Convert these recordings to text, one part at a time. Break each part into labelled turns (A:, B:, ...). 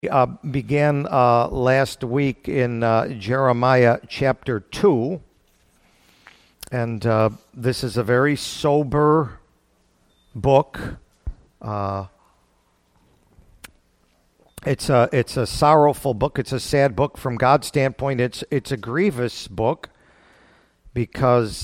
A: Began last week in Jeremiah chapter 2, and this is a very sober book. It's a sorrowful book. It's a sad book from God's standpoint. It's a grievous book because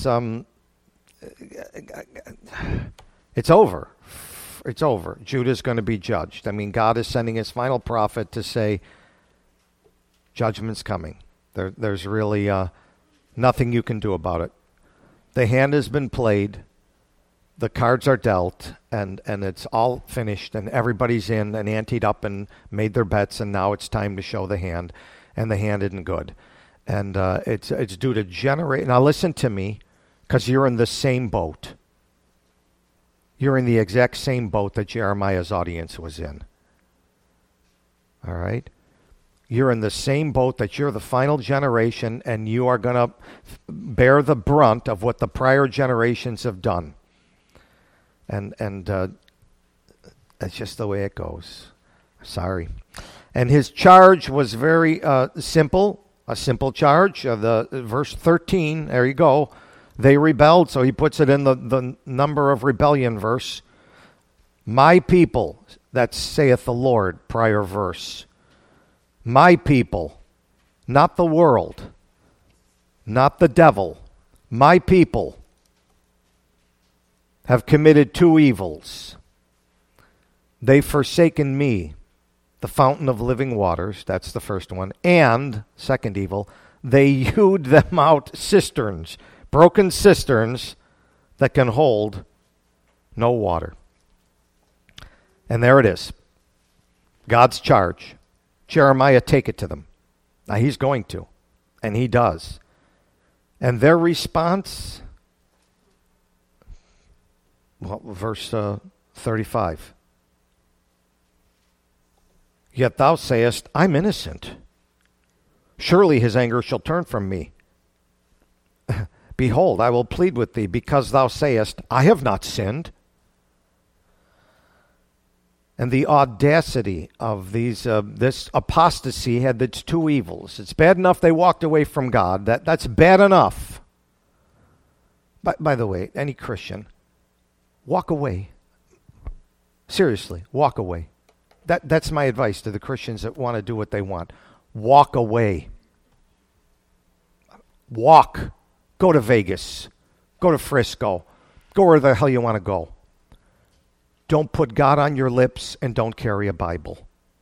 A: it's over. It's over. Judah's going to be judged. I mean, God is sending his final prophet to say, judgment's coming. There's really nothing you can do about it. The hand has been played. The cards are dealt, and it's all finished, and everybody's in and anteed up and made their bets, and now it's time to show the hand, and the hand isn't good. And it's due to generate. Now listen to me, because you're in the same boat. You're in the exact same boat that Jeremiah's audience was in. All right? You're in the same boat that you're the final generation, and you are going to bear the brunt of what the prior generations have done. And that's just the way it goes. Sorry. And his charge was very simple, a simple charge. The verse 13, there you go. They rebelled, so he puts it in the number of rebellion verse. My people, that saith the Lord, prior verse. My people, not the world, not the devil. My people have committed two evils. They've forsaken me, the fountain of living waters, that's the first one, and, second evil, they hewed them out cisterns, broken cisterns that can hold no water. And there it is. God's charge. Jeremiah, take it to them. Now he's going to, and he does. And their response, well, verse 35. Yet thou sayest, I'm innocent. Surely his anger shall turn from me. Behold, I will plead with thee, because thou sayest, I have not sinned. And the audacity of this apostasy had its two evils. It's bad enough they walked away from God. That's bad enough. By the way, any Christian, walk away. Seriously, walk away. That's my advice to the Christians that want to do what they want. Walk away. Walk. Go to Vegas. Go to Frisco. Go where the hell you want to go. Don't put God on your lips and don't carry a Bible.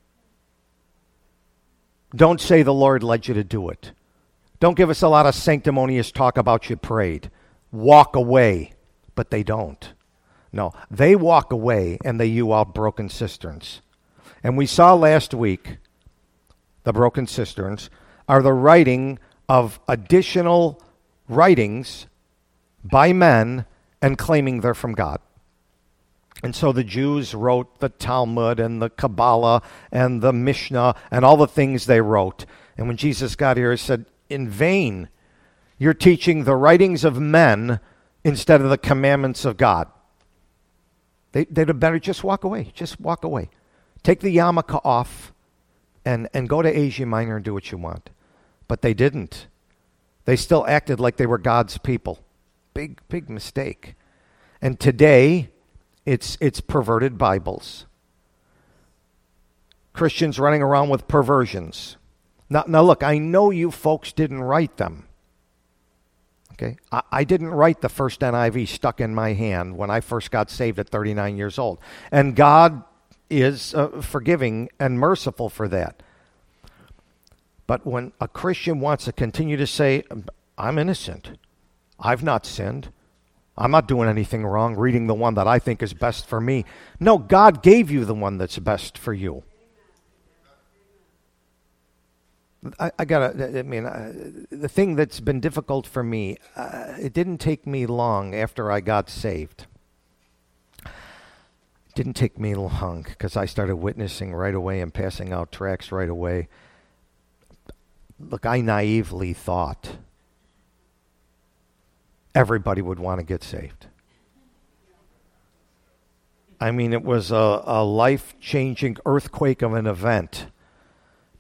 A: Don't say the Lord led you to do it. Don't give us a lot of sanctimonious talk about you prayed. Walk away. But they don't. No, they walk away and they hew out broken cisterns. And we saw last week, the broken cisterns are the writing of additional writings by men and claiming they're from God. And so the Jews wrote the Talmud and the Kabbalah and the Mishnah and all the things they wrote. And when Jesus got here, he said, in vain, you're teaching the writings of men instead of the commandments of God. They'd have better just walk away. Just walk away. Take the yarmulke off and go to Asia Minor and do what you want. But they didn't. They still acted like they were God's people. Big mistake. And today, it's perverted Bibles. Christians running around with perversions. Now look, I know you folks didn't write them. Okay? I didn't write the first NIV stuck in my hand when I first got saved at 39 years old. And God is forgiving and merciful for that. But when a Christian wants to continue to say, I'm innocent, I've not sinned, I'm not doing anything wrong, reading the one that I think is best for me. No, God gave you the one that's best for you. The thing that's been difficult for me, it didn't take me long after I got saved. It didn't take me long because I started witnessing right away and passing out tracts right away. Look, I naively thought everybody would want to get saved. I mean, it was a life-changing earthquake of an event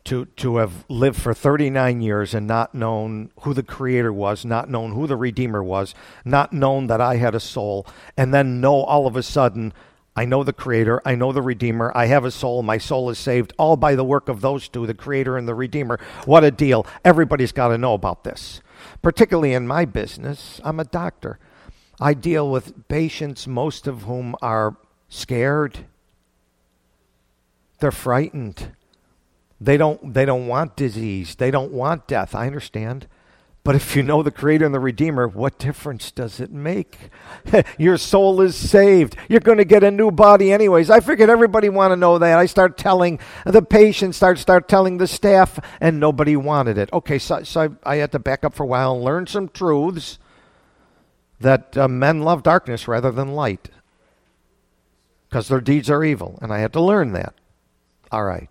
A: to have lived for 39 years and not known who the Creator was, not known who the Redeemer was, not known that I had a soul, and then know all of a sudden, I know the Creator, I know the Redeemer, I have a soul, my soul is saved, all by the work of those two, the Creator and the Redeemer. What a deal. Everybody's got to know about this. Particularly in my business, I'm a doctor. I deal with patients, most of whom are scared. They're frightened. They don't want disease. They don't want death. I understand. But if you know the Creator and the Redeemer, what difference does it make? Your soul is saved. You're going to get a new body anyways. I figured everybody want to know that. I start telling the patients, start telling the staff, and nobody wanted it. Okay, so I had to back up for a while and learn some truths that men love darkness rather than light because their deeds are evil, and I had to learn that. All right.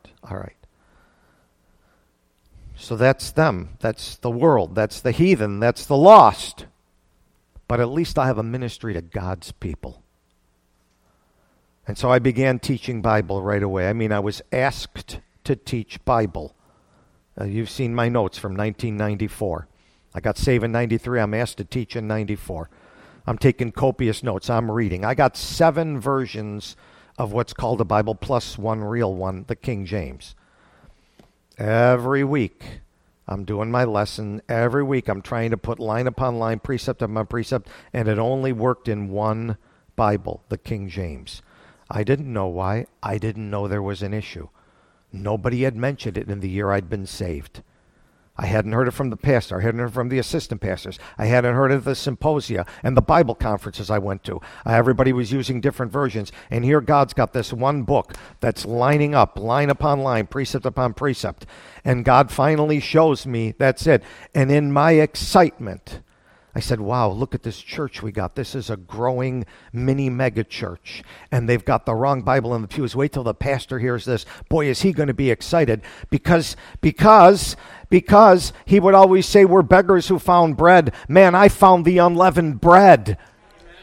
A: So that's them. That's the world. That's the heathen. That's the lost. But at least I have a ministry to God's people. And so I began teaching Bible right away. I mean, I was asked to teach Bible. You've seen my notes from 1994. I got saved in 93. I'm asked to teach in 94. I'm taking copious notes. I'm reading. I got 7 versions of what's called the Bible plus one real one, the King James. Every week, I'm doing my lesson. Every week, I'm trying to put line upon line, precept upon precept, and it only worked in one Bible, the King James. I didn't know why. I didn't know there was an issue. Nobody had mentioned it in the year I'd been saved. I hadn't heard it from the pastor. I hadn't heard it from the assistant pastors. I hadn't heard it at the symposia and the Bible conferences I went to. Everybody was using different versions. And here God's got this one book that's lining up, line upon line, precept upon precept. And God finally shows me that's it. And in my excitement, I said, wow, look at this church we got. This is a growing mini mega church. And they've got the wrong Bible in the pews. Wait till the pastor hears this. Boy, is he going to be excited because he would always say, we're beggars who found bread. Man, I found the unleavened bread. Amen.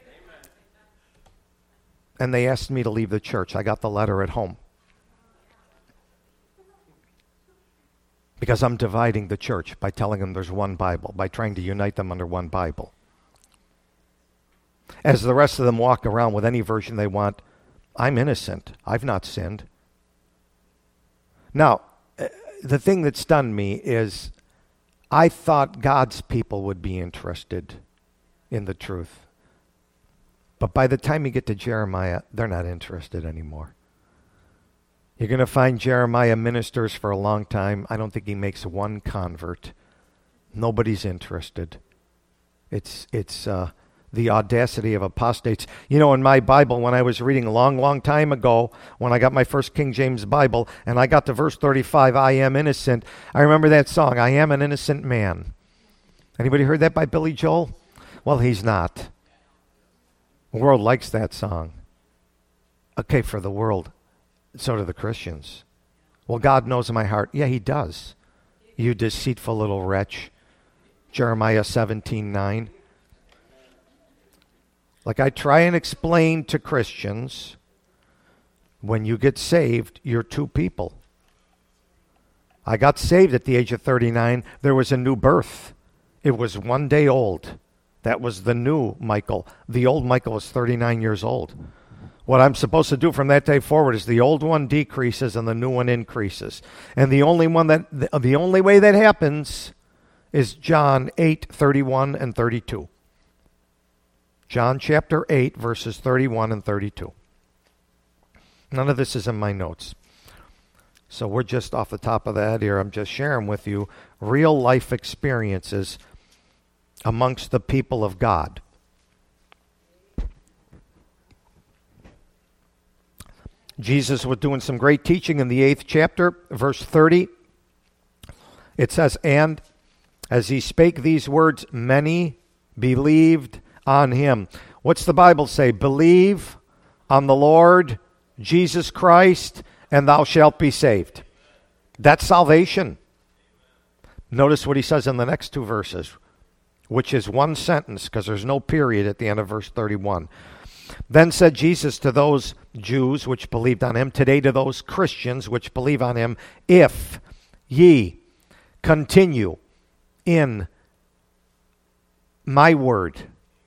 A: And they asked me to leave the church. I got the letter at home. Because I'm dividing the church by telling them there's one Bible, by trying to unite them under one Bible. As the rest of them walk around with any version they want, I'm innocent. I've not sinned. Now, the thing that stunned me is I thought God's people would be interested in the truth. But by the time you get to Jeremiah, they're not interested anymore. You're going to find Jeremiah ministers for a long time. I don't think he makes one convert. Nobody's interested. It's the audacity of apostates. You know, in my Bible, when I was reading a long time ago, when I got my first King James Bible, and I got to verse 35, I am innocent, I remember that song, I am an innocent man. Anybody heard that by Billy Joel? Well, he's not. The world likes that song. Okay, for the world. So do the Christians. Well, God knows my heart. Yeah, he does. You deceitful little wretch. Jeremiah 17:9. Like I try and explain to Christians, when you get saved, you're two people. I got saved at the age of 39. There was a new birth. It was 1 day old. That was the new Michael. The old Michael was 39 years old. What I'm supposed to do from that day forward is the old one decreases and the new one increases. And the only way that happens is John 8:31 and 32. John chapter 8, verses 31 and 32. None of this is in my notes. So we're just off the top of the head here. I'm just sharing with you real life experiences amongst the people of God. Jesus was doing some great teaching in the 8th chapter, verse 30. It says, and as he spake these words, many believed on him. What's the Bible say? Believe on the Lord Jesus Christ, and thou shalt be saved. That's salvation. Notice what he says in the next 2 verses, which is one sentence, because there's no period at the end of verse 31. Then said Jesus to those Jews which believed on him, today to those Christians which believe on him, if ye continue in my word.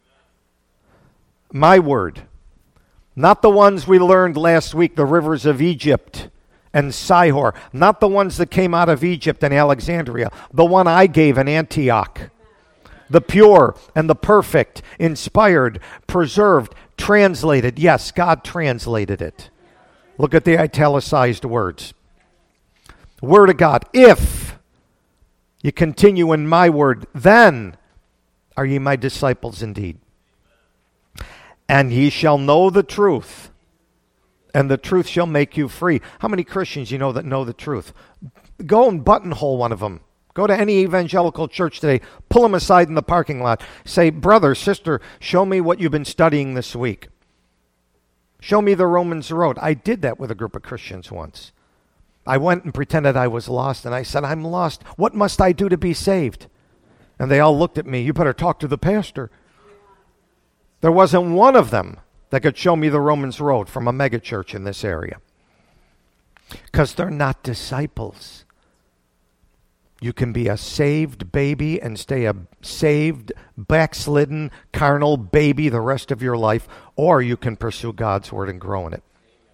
A: My word. Not the ones we learned last week, the rivers of Egypt and Sihor. Not the ones that came out of Egypt and Alexandria. The one I gave in Antioch. The pure and the perfect, inspired, preserved, translated. Yes, God translated it. Look at the italicized words. Word of God. If you continue in my word, then are ye my disciples indeed. And ye shall know the truth, and the truth shall make you free. How many Christians you know that know the truth? Go and buttonhole one of them. Go to any evangelical church today, pull them aside in the parking lot. Say, brother, sister, show me what you've been studying this week. Show me the Romans Road. I did that with a group of Christians once. I went and pretended I was lost, and I said, I'm lost. What must I do to be saved? And they all looked at me. You better talk to the pastor. There wasn't one of them that could show me the Romans Road from a megachurch in this area. Because they're not disciples. You can be a saved baby and stay a saved, backslidden, carnal baby the rest of your life, or you can pursue God's word and grow in it.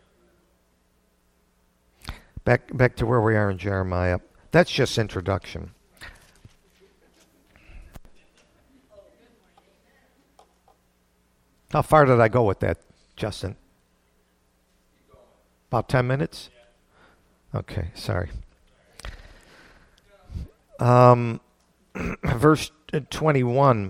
A: Back to where we are in Jeremiah. That's just introduction. How far did I go with that, Justin? About 10 minutes? Okay, sorry. Verse 21.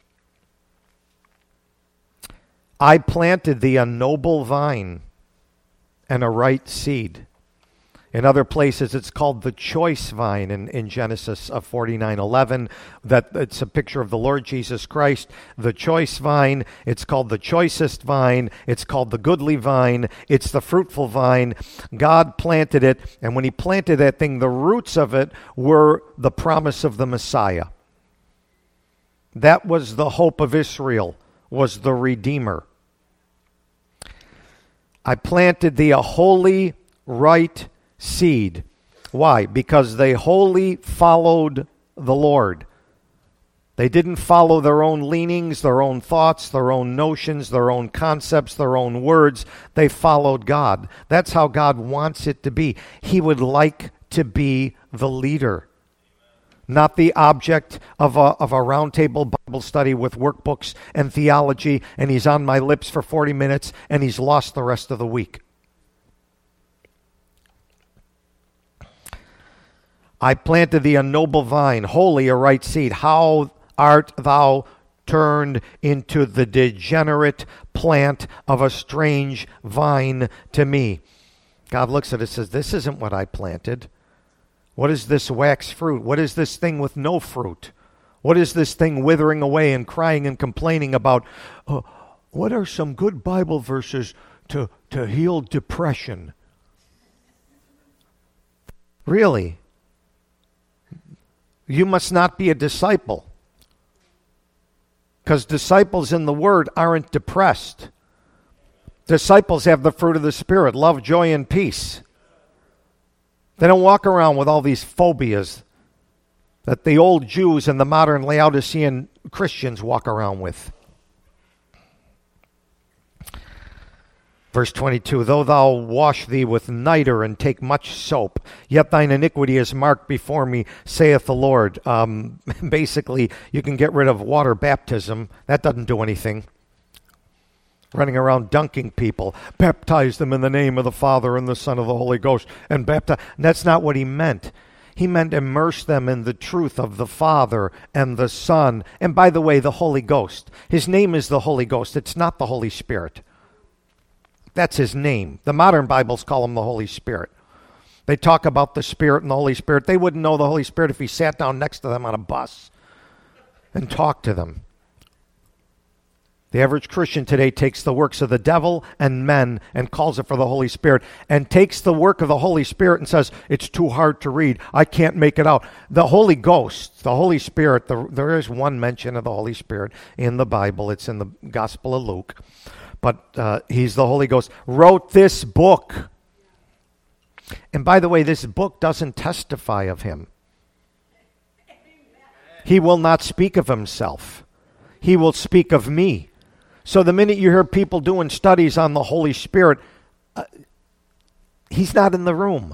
A: I planted thee a noble vine and a right seed. In other places, it's called the choice vine in Genesis 49:11. That it's a picture of the Lord Jesus Christ. The choice vine, it's called the choicest vine. It's called the goodly vine. It's the fruitful vine. God planted it, and when he planted that thing, the roots of it were the promise of the Messiah. That was the hope of Israel, was the Redeemer. I planted thee a holy, right seed. Why? Because they wholly followed the Lord. They didn't follow their own leanings, their own thoughts, their own notions, their own concepts, their own words. They followed God. That's how God wants it to be. He would like to be the leader, not the object of a roundtable Bible study with workbooks and theology, and he's on my lips for 40 minutes, and he's lost the rest of the week. I planted thee a noble vine, holy, a right seed. How art thou turned into the degenerate plant of a strange vine to me? God looks at it and says, this isn't what I planted. What is this wax fruit? What is this thing with no fruit? What is this thing withering away and crying and complaining about? What are some good Bible verses to heal depression? Really? You must not be a disciple. Because disciples in the Word aren't depressed. Disciples have the fruit of the Spirit, love, joy, and peace. They don't walk around with all these phobias that the old Jews and the modern Laodicean Christians walk around with. Verse 22, though thou wash thee with nitre and take much soap, yet thine iniquity is marked before me, saith the Lord. Basically, you can get rid of water baptism. That doesn't do anything. Running around dunking people. Baptize them in the name of the Father and the Son of the Holy Ghost. And baptize. And that's not what he meant. He meant immerse them in the truth of the Father and the Son. And by the way, the Holy Ghost. His name is the Holy Ghost. It's not the Holy Spirit. That's his name. The modern Bibles call him the Holy Spirit. They talk about the Spirit and the Holy Spirit. They wouldn't know the Holy Spirit if he sat down next to them on a bus and talked to them. The average Christian today takes the works of the devil and men and calls it for the Holy Spirit, and takes the work of the Holy Spirit and says, it's too hard to read. I can't make it out. The Holy Ghost, the Holy Spirit, there is one mention of the Holy Spirit in the Bible. It's in the Gospel of Luke. But he's the Holy Ghost, wrote this book. And by the way, this book doesn't testify of him. He will not speak of himself. He will speak of me. So the minute you hear people doing studies on the Holy Spirit, he's not in the room.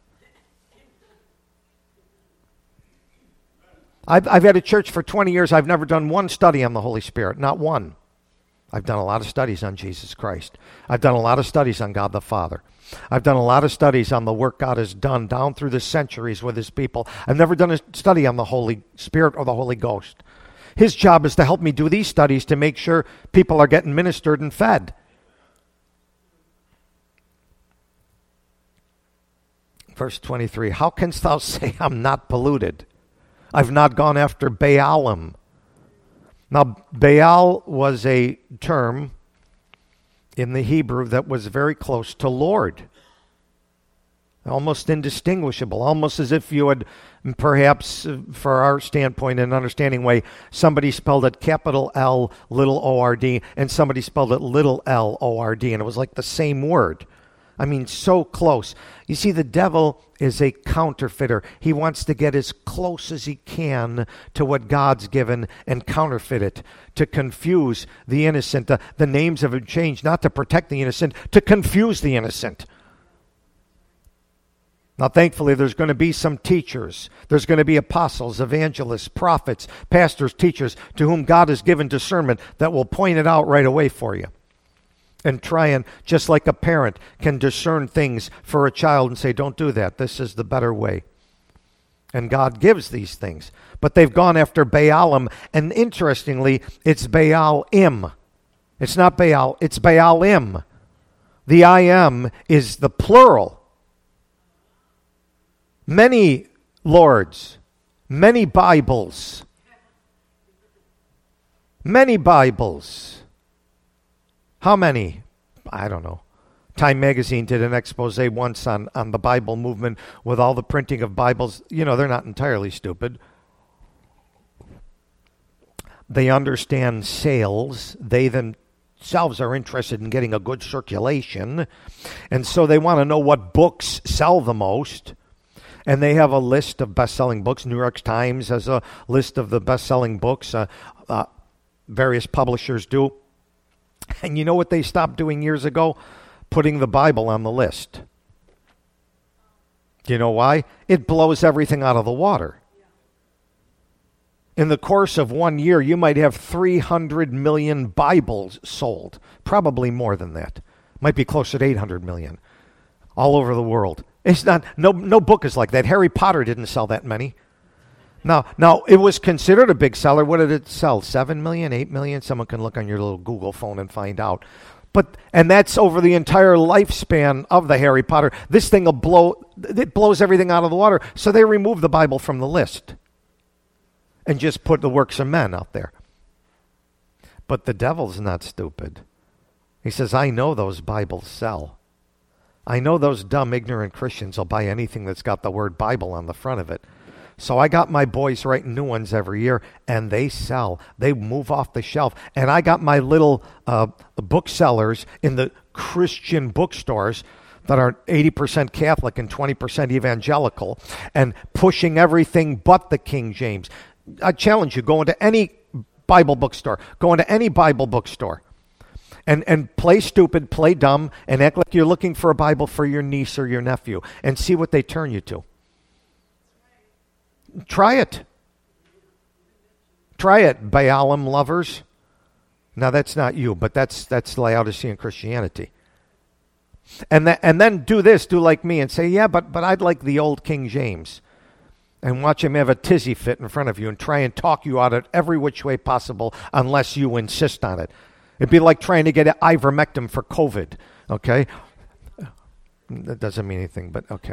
A: I've had a church for 20 years. I've never done one study on the Holy Spirit, not one. I've done a lot of studies on Jesus Christ. I've done a lot of studies on God the Father. I've done a lot of studies on the work God has done down through the centuries with his people. I've never done a study on the Holy Spirit or the Holy Ghost. His job is to help me do these studies to make sure people are getting ministered and fed. Verse 23, how canst thou say I'm not polluted? I've not gone after Baalim. Now, Baal was a term in the Hebrew that was very close to Lord. Almost indistinguishable, almost as if you had, perhaps for our standpoint and understanding way, somebody spelled it capital L, little O-R-D, and somebody spelled it little l O-R-D, and it was like the same word. I mean, so close. You see, the devil is a counterfeiter. He wants to get as close as he can to what God's given and counterfeit it, to confuse the innocent. The names have been changed not to protect the innocent, to confuse the innocent. Now, thankfully, there's going to be some teachers. There's going to be apostles, evangelists, prophets, pastors, teachers, to whom God has given discernment that will point it out right away for you. And try and, just like a parent can discern things for a child and say, don't do that. This is the better way. And God gives these things. But they've gone after Baalim. And interestingly, it's Baal-im. It's not Baal, it's Baal-im. The I am is the plural. Many lords, many Bibles. Many Bibles. How many? I don't know. Time Magazine did an expose once on the Bible movement with all the printing of Bibles. You know, they're not entirely stupid. They understand sales. They themselves are interested in getting a good circulation. And so they want to know what books sell the most. And they have a list of best-selling books. New York Times has a list of the best-selling books. Various publishers do. And you know what they stopped doing years ago? Putting the Bible on the list. Do you know why? It blows everything out of the water. In the course of 1 year, you might have 300 million Bibles sold. Probably more than that. Might be closer to 800 million. All over the world. It's not, no book is like that. Harry Potter didn't sell that many. Now, it was considered a big seller. What did it sell? 7 million, 8 million? Someone can look on your little Google phone and find out. And that's over the entire lifespan of the Harry Potter. This thing it blows everything out of the water. So they removed the Bible from the list and just put the works of men out there. But the devil's not stupid. He says, I know those Bibles sell. I know those dumb, ignorant Christians will buy anything that's got the word Bible on the front of it. So I got my boys writing new ones every year, and they sell. They move off the shelf. And I got my little booksellers in the Christian bookstores that are 80% Catholic and 20% evangelical and pushing everything but the King James. I challenge you, go into any Bible bookstore. Go into any Bible bookstore. And play stupid, play dumb, and act like you're looking for a Bible for your niece or your nephew. And see what they turn you to. Try it. Try it, Baalim lovers. Now, that's not you, but that's Laodicean Christianity. And then do this, do like me, and say, yeah, but I'd like the old King James. And watch him have a tizzy fit in front of you and try and talk you out of every which way possible unless you insist on it. It'd be like trying to get ivermectin for COVID, okay? That doesn't mean anything, but okay.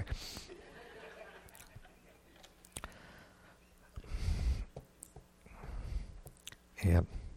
A: Yeah.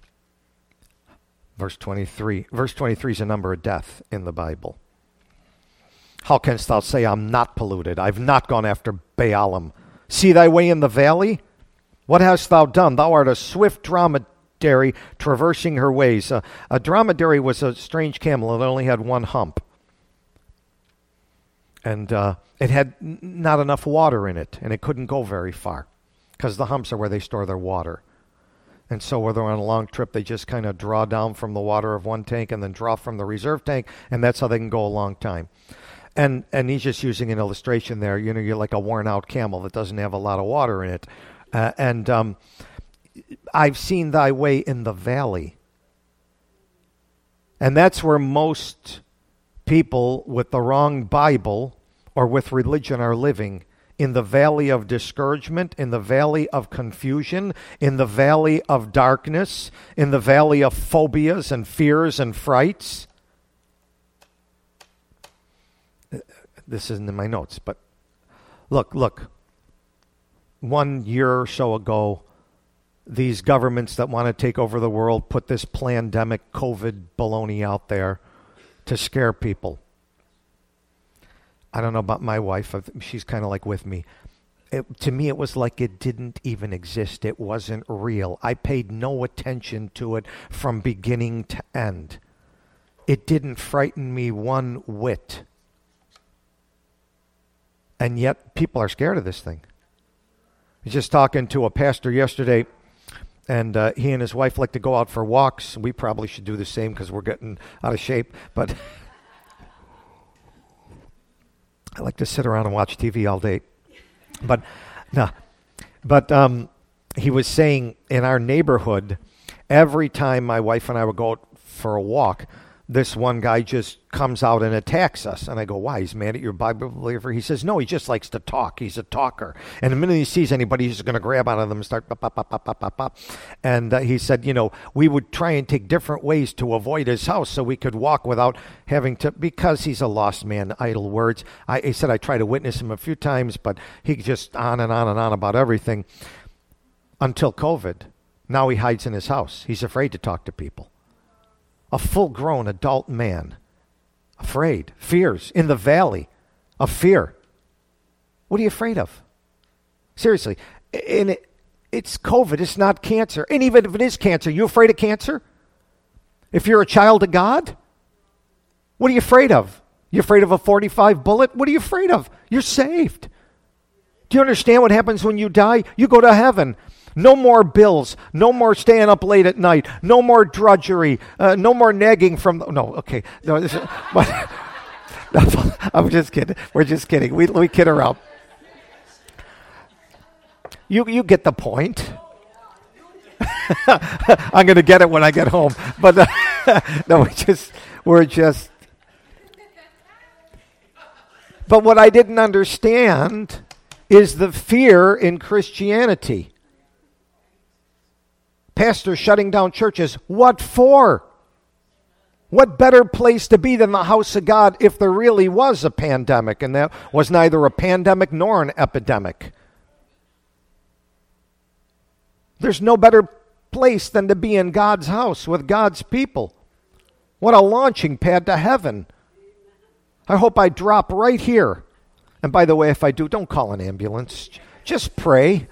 A: Verse 23. Verse 23 is a number of death in the Bible. How canst thou say, I'm not polluted? I've not gone after Baalim. See thy way in the valley? What hast thou done? Thou art a swift dromedary traversing her ways. A dromedary was a strange camel that only had one hump. And it had not enough water in it, and it couldn't go very far because the humps are where they store their water. And so when they're on a long trip, they just kind of draw down from the water of one tank and then draw from the reserve tank, and that's how they can go a long time. And he's just using an illustration there. You know, you're like a worn-out camel that doesn't have a lot of water in it. I've seen thy way in the valley. And that's where most people with the wrong Bible or with religion are living. In the valley of discouragement, in the valley of confusion, in the valley of darkness, in the valley of phobias and fears and frights. This isn't in my notes, but look. 1 year or so ago, these governments that want to take over the world put this pandemic COVID baloney out there to scare people. I don't know about my wife. She's kind of like with me. To me, it was like it didn't even exist. It wasn't real. I paid no attention to it from beginning to end. It didn't frighten me one whit. And yet, people are scared of this thing. I was just talking to a pastor yesterday, and he and his wife like to go out for walks. We probably should do the same because we're getting out of shape, but I like to sit around and watch TV all day. But he was saying in our neighborhood, every time my wife and I would go out for a walk, this one guy just comes out and attacks us. And I go, why? He's mad at your Bible believer? He says, no, he just likes to talk. He's a talker. And the minute he sees anybody, he's going to grab onto them and start pop, pop, pop, pop, pop, pop, pop. And he said, you know, we would try and take different ways to avoid his house so we could walk without having to, because he's a lost man, idle words. He said, I tried to witness him a few times, but he just on and on and on about everything until COVID. Now he hides in his house. He's afraid to talk to people. A full-grown adult man, afraid, fears, in the valley of fear. What are you afraid of? Seriously, it's COVID, it's not cancer. And even if it is cancer, you afraid of cancer? If you're a child of God, what are you afraid of? You afraid of a 45 bullet? What are you afraid of? You're saved. Do you understand what happens when you die? You go to heaven. No more bills. No more staying up late at night. No more drudgery. No more nagging from... No, okay. No, but, I'm just kidding. We're just kidding. We kid around. You get the point. I'm going to get it when I get home. But no, we're just... But what I didn't understand is the fear in Christianity. Pastors shutting down churches. What for? What better place to be than the house of God if there really was a pandemic, and that was neither a pandemic nor an epidemic? There's no better place than to be in God's house with God's people. What a launching pad to heaven. I hope I drop right here. And by the way, if I do, don't call an ambulance. Just pray.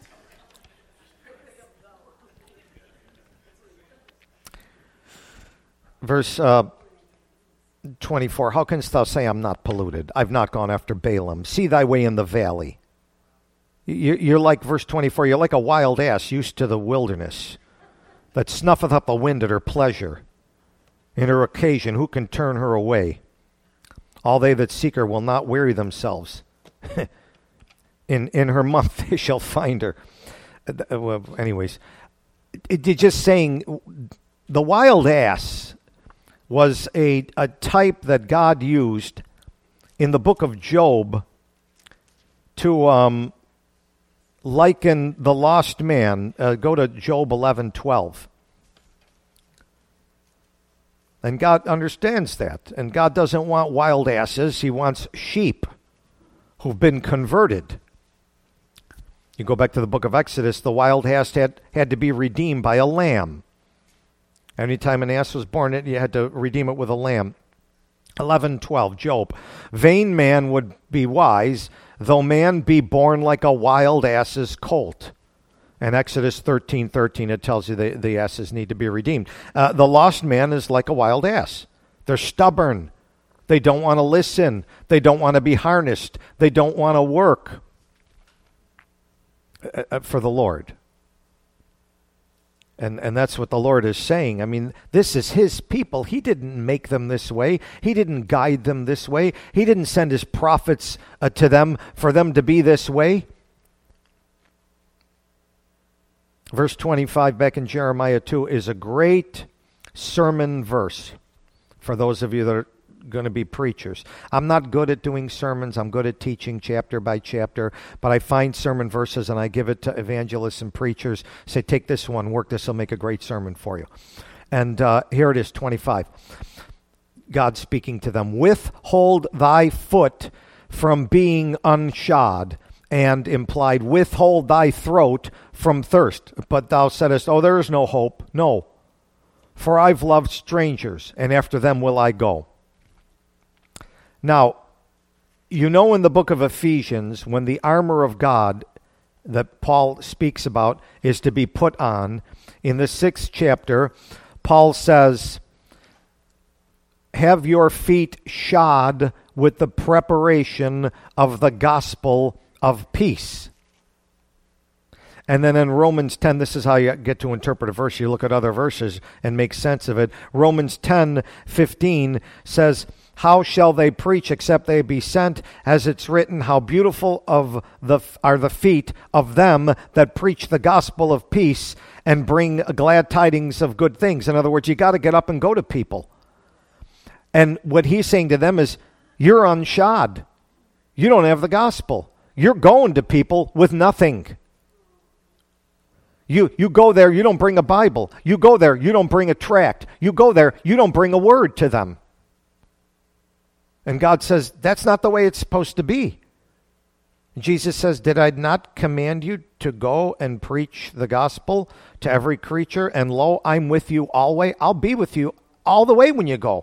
A: Verse 24, how canst thou say I'm not polluted? I've not gone after Balaam. See thy way in the valley. You're like, verse 24, you're like a wild ass used to the wilderness that snuffeth up the wind at her pleasure. In her occasion, who can turn her away? All they that seek her will not weary themselves. In her month they shall find her. Well, anyways, just saying, the wild ass was a type that God used in the book of Job to liken the lost man. Go to Job 11:12. And God understands that. And God doesn't want wild asses. He wants sheep who've been converted. You go back to the book of Exodus, the wild ass had to be redeemed by a lamb. Anytime an ass was born, you had to redeem it with a lamb. 11:12, Job. Vain man would be wise, though man be born like a wild ass's colt. And Exodus 13:13, it tells you the asses need to be redeemed. The lost man is like a wild ass. They're stubborn. They don't want to listen. They don't want to be harnessed. They don't want to work for the Lord. And that's what the Lord is saying. I mean, this is his people. He didn't make them this way. He didn't guide them this way. He didn't send his prophets to them for them to be this way. Verse 25 back in Jeremiah 2 is a great sermon verse for those of you that are going to be preachers. I'm not good at doing sermons. I'm good at teaching chapter by chapter, but I find sermon verses and I give it to evangelists and preachers. Say, take this one, work this will make a great sermon for you. And here it is, 25. God speaking to them, withhold thy foot from being unshod, and implied, withhold thy throat from thirst. But thou saidest, oh, there is no hope. No, for I've loved strangers, and after them will I go. Now, you know in the book of Ephesians, when the armor of God that Paul speaks about is to be put on, in the 6th chapter, Paul says, have your feet shod with the preparation of the gospel of peace. And then in Romans 10, this is how you get to interpret a verse. You look at other verses and make sense of it. Romans 10:15 says, how shall they preach except they be sent? As it's written, how beautiful are the feet of them that preach the gospel of peace and bring glad tidings of good things. In other words, you got to get up and go to people. And what he's saying to them is, you're unshod. You don't have the gospel. You're going to people with nothing. You go there, you don't bring a Bible. You go there, you don't bring a tract. You go there, you don't bring a word to them. And God says, that's not the way it's supposed to be. Jesus says, did I not command you to go and preach the gospel to every creature? And lo, I'm with you always. I'll be with you all the way when you go.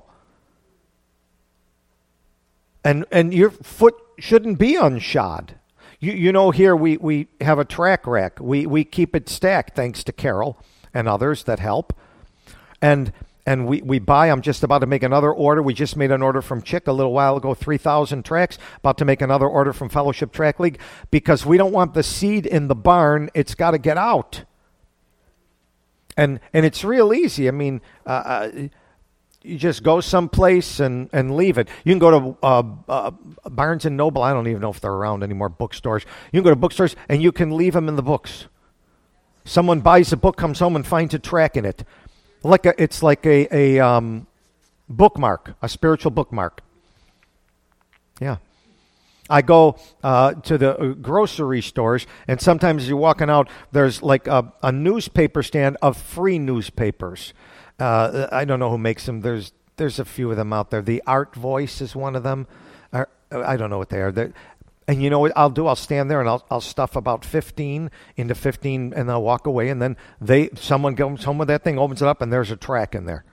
A: And your foot shouldn't be unshod. You know, here we have a track rack. We keep it stacked thanks to Carol and others that help. And we buy, I'm just about to make another order. We just made an order from Chick a little while ago, 3,000 tracks. About to make another order from Fellowship Track League because we don't want the seed in the barn. It's got to get out. And it's real easy. I mean, you just go someplace and leave it. You can go to Barnes & Noble. I don't even know if they're around anymore, bookstores. You can go to bookstores and you can leave them in the books. Someone buys a book, comes home and finds a track in it. It's like a bookmark, a spiritual bookmark. Yeah. I go to the grocery stores, and sometimes as you're walking out, there's like a newspaper stand of free newspapers. I don't know who makes them. There's a few of them out there. The Art Voice is one of them. I don't know what they are. And you know what I'll do? I'll stand there and I'll stuff about 15 into 15 and I'll walk away. And then someone comes home with that thing, opens it up, and there's a track in there.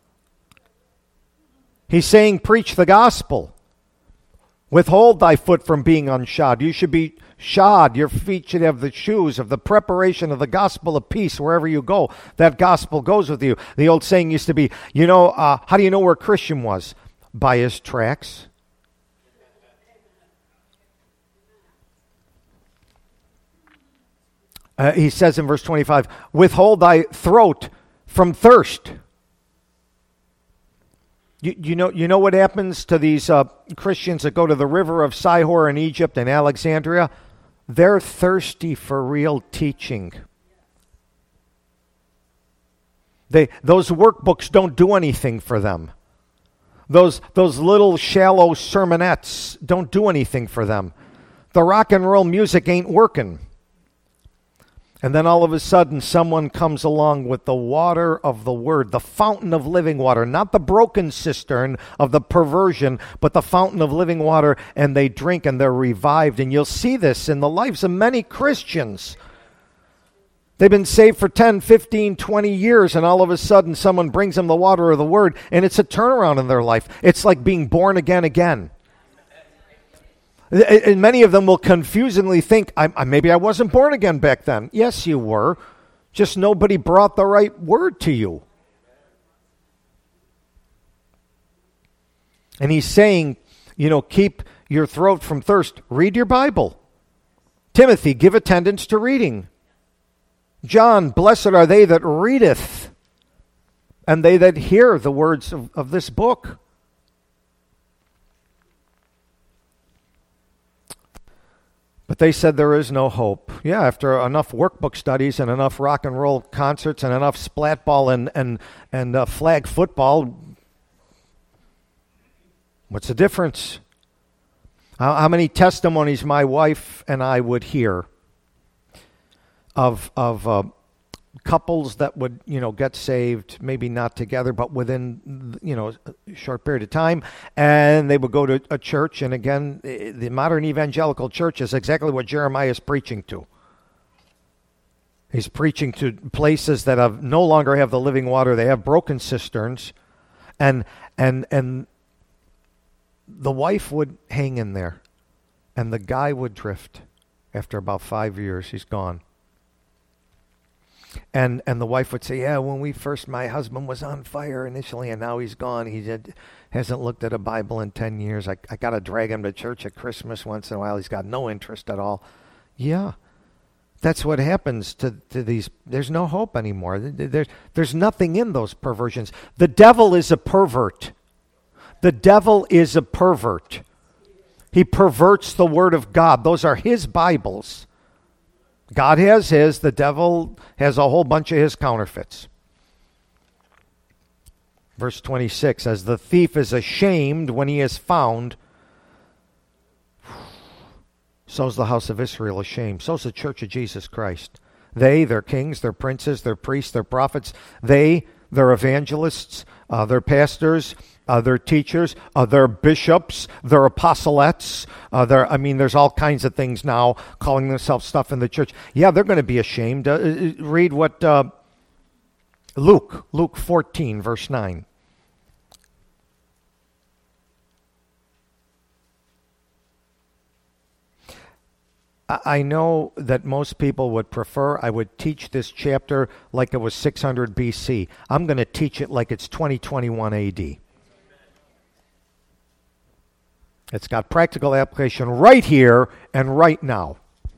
A: He's saying, preach the gospel. Withhold thy foot from being unshod. You should be shod. Your feet should have the shoes of the preparation of the gospel of peace wherever you go. That gospel goes with you. The old saying used to be, how do you know where Christian was? By his tracks. He says in verse 25, withhold thy throat from thirst. You know what happens to these Christians that go to the river of Sihor in Egypt and Alexandria? They're thirsty for real teaching. Those workbooks don't do anything for them. Those little shallow sermonettes don't do anything for them. The rock and roll music ain't working. And then all of a sudden, someone comes along with the water of the word, the fountain of living water, not the broken cistern of the perversion, but the fountain of living water, and they drink and they're revived. And you'll see this in the lives of many Christians. They've been saved for 10, 15, 20 years, and all of a sudden someone brings them the water of the word, and it's a turnaround in their life. It's like being born again. And many of them will confusingly think, maybe I wasn't born again back then. Yes, you were. Just nobody brought the right word to you. And he's saying, keep your throat from thirst. Read your Bible. Timothy, give attendance to reading. John, blessed are they that readeth, and they that hear the words of this book. But they said there is no hope. Yeah, after enough workbook studies and enough rock and roll concerts and enough splat ball and flag football, what's the difference? How many testimonies my wife and I would hear of couples that would, get saved, maybe not together, but within, a short period of time, and they would go to a church, and again, the modern evangelical church is exactly what Jeremiah is preaching to. He's preaching to places that no longer have the living water. They have broken cisterns, and the wife would hang in there, and the guy would drift. After about 5 years, he's gone. And the wife would say, yeah, my husband was on fire initially, and now he's gone. Hasn't looked at a Bible in 10 years. I got to drag him to church at Christmas once in a while. He's got no interest at all. Yeah, that's what happens to these. There's no hope anymore. There's nothing in those perversions. The devil is a pervert. The devil is a pervert. He perverts the Word of God. Those are his Bibles. God has his. The devil has a whole bunch of his counterfeits. Verse 26, as the thief is ashamed when he is found, so's the house of Israel ashamed. So's the church of Jesus Christ. They, their kings, their princes, their priests, their prophets, their evangelists, their pastors, their teachers, their bishops, their apostolates. There's all kinds of things now calling themselves stuff in the church. Yeah, they're going to be ashamed. Read what Luke 14, verse 9. I know that most people would prefer I would teach this chapter like it was 600 BC. I'm going to teach it like it's 2021 AD. It's got practical application right here and right now.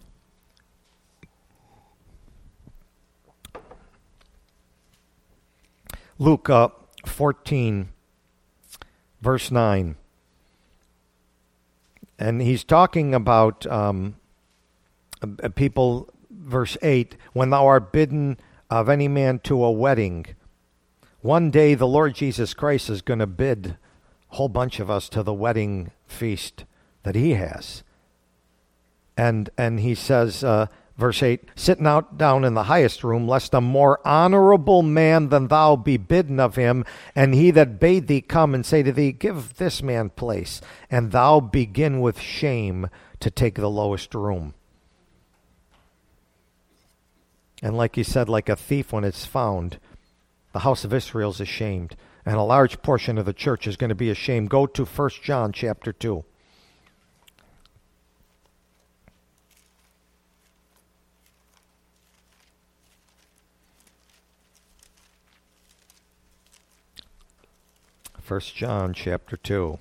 A: Luke 14, verse 9. And he's talking about people, verse 8, when thou art bidden of any man to a wedding. One day the Lord Jesus Christ is going to bid a whole bunch of us to the wedding feast that he has. And he says, verse 8, sit not down in the highest room, lest a more honorable man than thou be bidden of him, and he that bade thee come and say to thee, give this man place, and thou begin with shame to take the lowest room. And like he said, like a thief when it's found, the house of Israel is ashamed. And a large portion of the church is going to be ashamed. Go to 1 John chapter 2. First John chapter 2.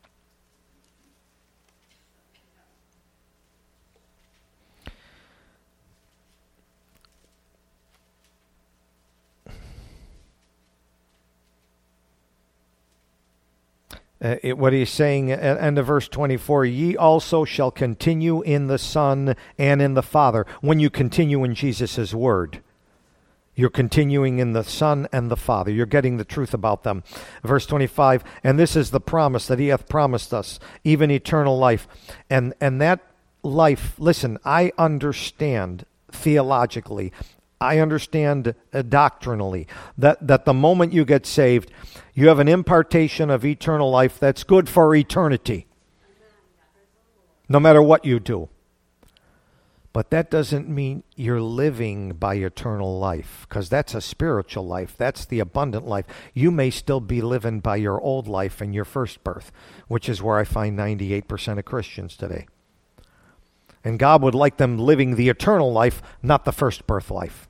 A: What he's saying at end of verse 24, ye also shall continue in the Son and in the Father. When you continue in Jesus' word, you're continuing in the Son and the Father. You're getting the truth about them. Verse 25, and this is the promise that he hath promised us, even eternal life. And that life, listen, I understand theologically, I understand doctrinally that the moment you get saved, you have an impartation of eternal life that's good for eternity, no matter what you do. But that doesn't mean you're living by eternal life, because that's a spiritual life. That's the abundant life. You may still be living by your old life and your first birth, which is where I find 98% of Christians today. And God would like them living the eternal life, not the first birth life.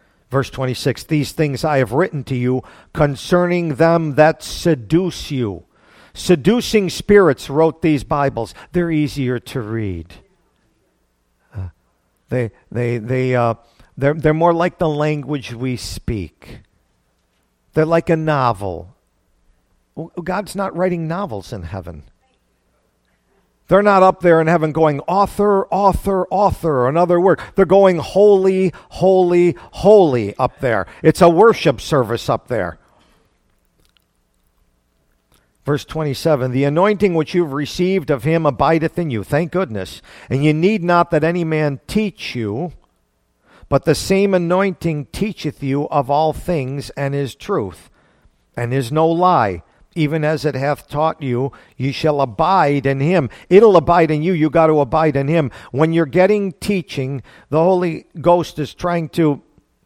A: Verse 26, these things I have written to you concerning them that seduce you. Seducing spirits wrote these Bibles. They're easier to read. They're more like the language we speak. They're like a novel. God's not writing novels in heaven. They're not up there in heaven going, author, author, author, another word. They're going holy, holy, holy up there. It's a worship service up there. Verse 27, the anointing which you've received of him abideth in you. Thank goodness. And you need not that any man teach you, but the same anointing teacheth you of all things, and is truth, and is no lie. Even as it hath taught you, ye shall abide in him. It'll abide in you. You got to abide in him. When you're getting teaching, the Holy Ghost is trying to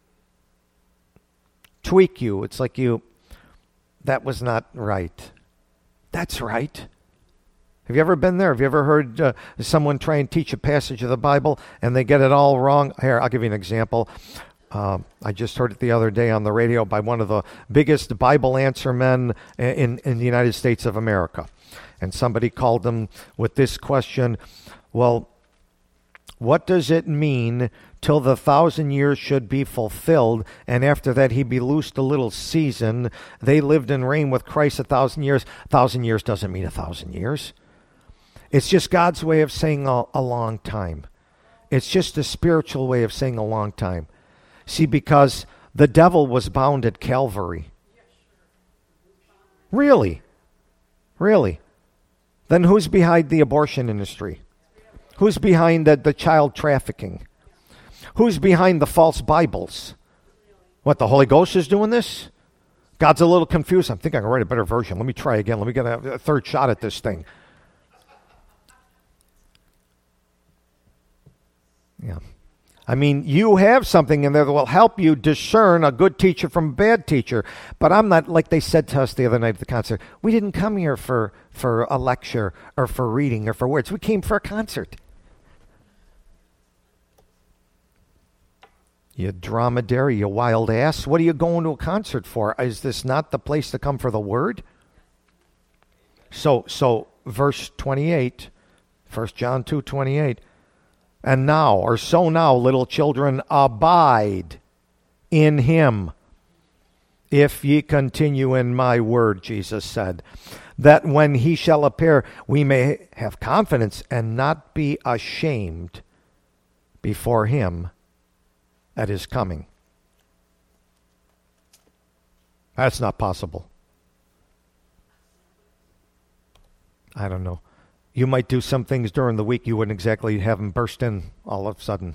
A: tweak you. It's like that was not right. That's right. Have you ever been there? Have you ever heard someone try and teach a passage of the Bible and they get it all wrong? Here, I'll give you an example. I just heard it the other day on the radio by one of the biggest Bible answer men in the United States of America. And somebody called them with this question, well, what does it mean till the 1,000 years should be fulfilled, and after that he be loosed a little season? They lived and reigned with Christ 1,000 years. 1,000 years doesn't mean 1,000 years. It's just God's way of saying a long time. It's just a spiritual way of saying a long time. See, because the devil was bound at Calvary. Really? Really? Then who's behind the abortion industry? Who's behind the child trafficking? Who's behind the false Bibles? What, the Holy Ghost is doing this? God's a little confused. I think I can write a better version. Let me try again. Let me get a third shot at this thing. Yeah. I mean, you have something in there that will help you discern a good teacher from a bad teacher. But I'm not, like they said to us the other night at the concert, we didn't come here for a lecture or for reading or for words. We came for a concert. You dromedary, you wild ass. What are you going to a concert for? Is this not the place to come for the word? So verse 28, 1 John 2:28. And now, or so now, little children, abide in him, if ye continue in my word, Jesus said, that when he shall appear, we may have confidence and not be ashamed before him at his coming. That's not possible. I don't know. You might do some things during the week you wouldn't exactly have them burst in all of a sudden.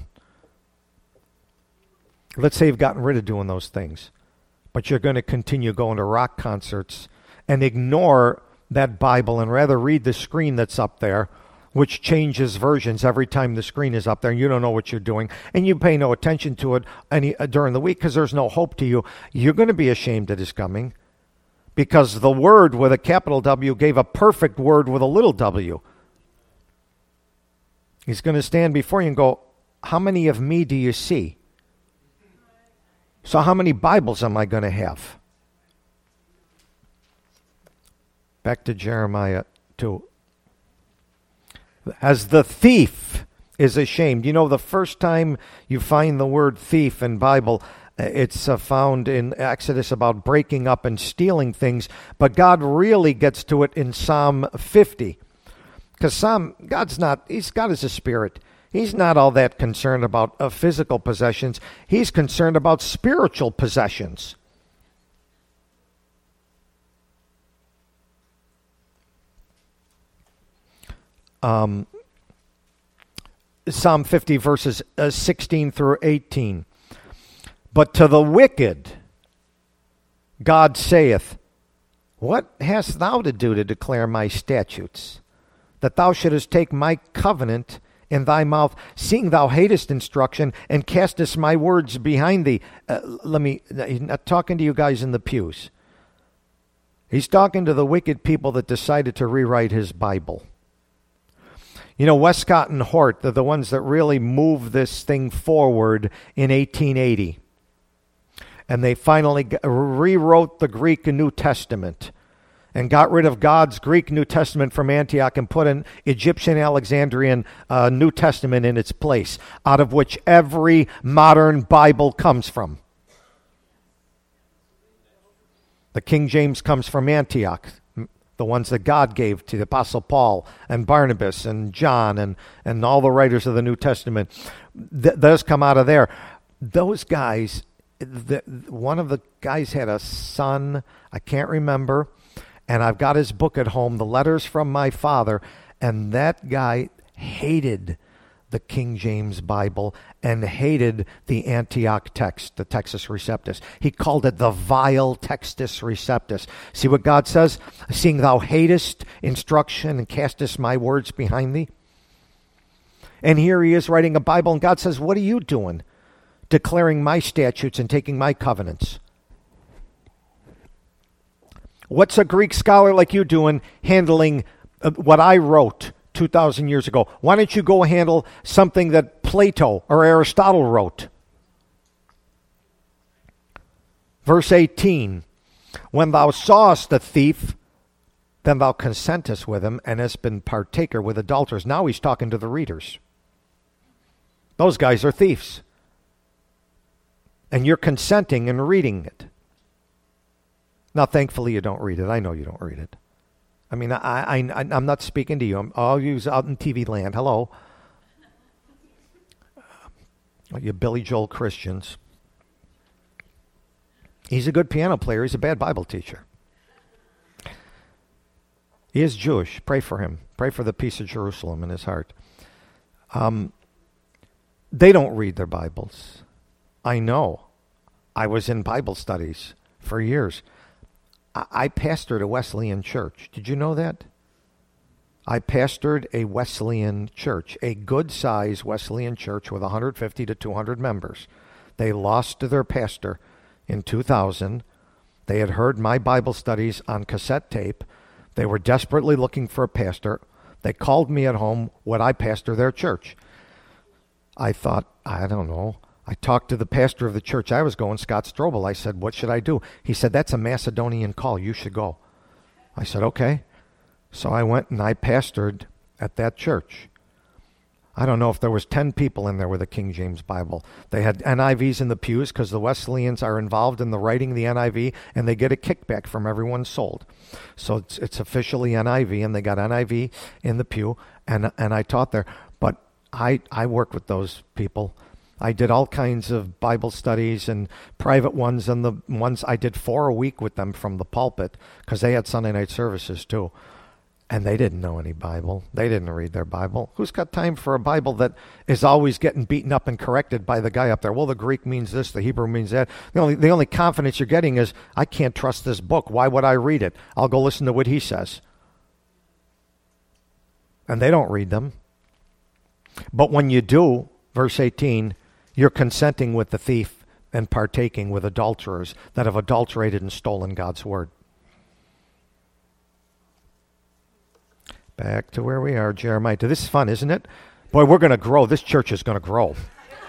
A: Let's say you've gotten rid of doing those things, but you're going to continue going to rock concerts and ignore that Bible and rather read the screen that's up there, which changes versions every time the screen is up there, and you don't know what you're doing, and you pay no attention to it during the week because there's no hope to you. You're going to be ashamed at his coming. Because the Word with a capital W gave a perfect word with a little w. He's going to stand before you and go, how many of me do you see? So how many Bibles am I going to have? Back to Jeremiah 2. As the thief is ashamed. You know, the first time you find the word thief in Bible, it's found in Exodus about breaking up and stealing things, but God really gets to it in Psalm 50. Because God is a spirit. He's not all that concerned about physical possessions. He's concerned about spiritual possessions. Psalm 50 verses 16 through 18. But to the wicked, God saith, what hast thou to do to declare my statutes? That thou shouldest take my covenant in thy mouth, seeing thou hatest instruction and castest my words behind thee. He's not talking to you guys in the pews. He's talking to the wicked people that decided to rewrite his Bible. You know, Westcott and Hort, they're the ones that really moved this thing forward in 1880. And they finally rewrote the Greek New Testament. and got rid of God's Greek New Testament from Antioch and put an Egyptian Alexandrian New Testament in its place, out of which every modern Bible comes from. The King James comes from Antioch, the ones that God gave to the Apostle Paul and Barnabas and John and all the writers of the New Testament. Those come out of there. Those guys, one of the guys had a son, I can't remember, and I've got his book at home, The Letters from My Father, and that guy hated the King James Bible and hated the Antioch text, the Textus Receptus. He called it the vile Textus Receptus. See what God says? Seeing thou hatest instruction and castest my words behind thee. And here he is writing a Bible, and God says, what are you doing? Declaring my statutes and taking my covenants. What's a Greek scholar like you doing handling what I wrote 2,000 years ago? Why don't you go handle something that Plato or Aristotle wrote? Verse 18, when thou sawest the thief, then thou consentest with him and hast been partaker with adulterers. Now he's talking to the readers. Those guys are thieves. And you're consenting and reading it. Now, thankfully, you don't read it. I know you don't read it. I mean, I'm not speaking to you. I'll use out in TV land. Hello. You Billy Joel Christians. He's a good piano player. He's a bad Bible teacher. He is Jewish. Pray for him. Pray for the peace of Jerusalem in his heart. They don't read their Bibles. I know. I was in Bible studies for years. I pastored a Wesleyan church. Did you know that? I pastored a Wesleyan church, a good-sized Wesleyan church with 150 to 200 members. They lost their pastor in 2000. They had heard my Bible studies on cassette tape. They were desperately looking for a pastor. They called me at home, would I pastor their church? I thought, I don't know. I talked to the pastor of the church I was going, Scott Strobel. I said, what should I do? He said, that's a Macedonian call. You should go. I said, okay. So I went and I pastored at that church. I don't know if there was 10 people in there with a King James Bible. They had NIVs in the pews because the Wesleyans are involved in the writing of the NIV, and they get a kickback from everyone sold. So it's officially NIV, and they got NIV in the pew, and I taught there. But I worked with those people. I did all kinds of Bible studies and private ones, and the ones I did 4 a week with them from the pulpit because they had Sunday night services too. And they didn't know any Bible. They didn't read their Bible. Who's got time for a Bible that is always getting beaten up and corrected by the guy up there? Well, the Greek means this, the Hebrew means that. The only confidence you're getting is, I can't trust this book. Why would I read it? I'll go listen to what he says. And they don't read them. But when you do, verse 18, you're consenting with the thief and partaking with adulterers that have adulterated and stolen God's word. Back to where we are, Jeremiah. This is fun, isn't it? Boy, we're going to grow. This church is going to grow.